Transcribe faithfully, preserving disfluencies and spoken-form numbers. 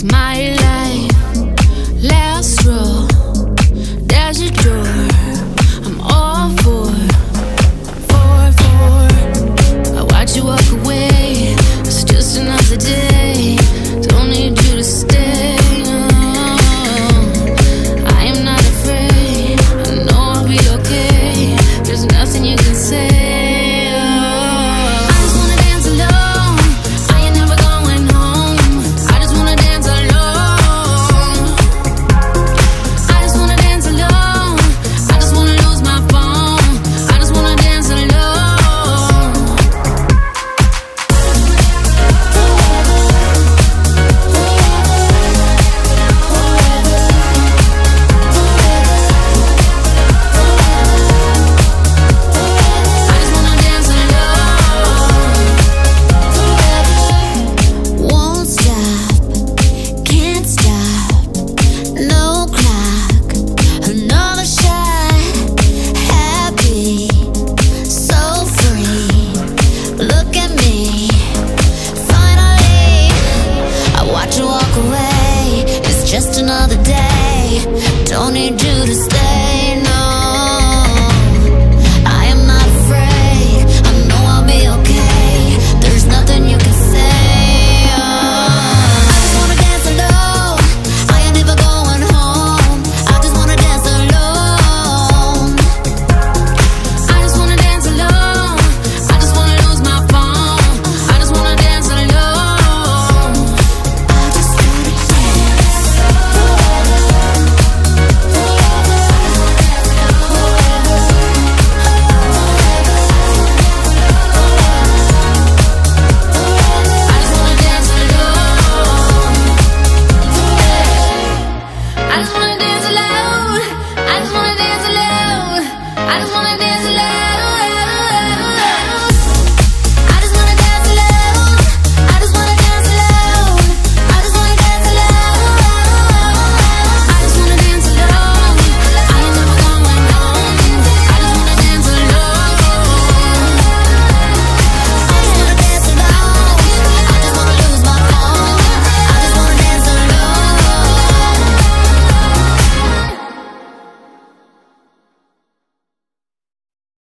It's my life, last row, there's your door. I'm all for, for, for. I watch you walk away, it's just another day. Don't need you to stay. Oh, I am not afraid, I know I'll be okay. There's nothing you can say. Just another day, don't need you to stay.